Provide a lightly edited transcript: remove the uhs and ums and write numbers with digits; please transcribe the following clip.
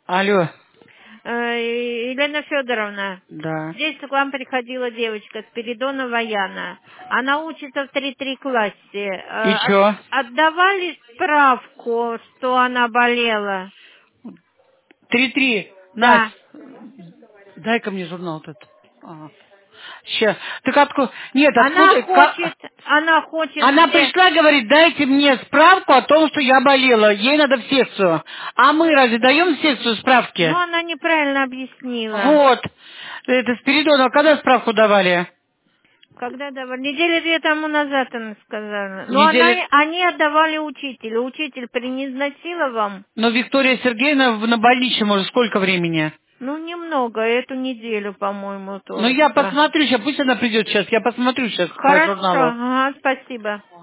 Алло. Елена Федоровна, Да. здесь к вам приходила девочка Спиридонова Яна. Она учится в 3-3 классе. И чё? Отдавали справку, что она болела? 3-3. Надь, Да. дай-ка мне журнал этот. Ага. Ща. Так откуда? Нет, Она откуда? хочет Она пришла, говорит, дайте мне справку о том, что я болела. Ей надо в секцию. А мы разве даем в секцию Но справки? она неправильно объяснила. Вот. Это Спиридонова, когда справку давали? Когда давали? Недели 2 тому назад она сказала. Но Неделю. они отдавали учителю. Учитель приносила вам? Но Виктория Сергеевна на больничном уже сколько времени? Ну, немного, эту неделю, по-моему, Ну, я только. посмотрю сейчас, пусть она придет сейчас, я посмотрю сейчас по Хорошо, журналу. ага, спасибо.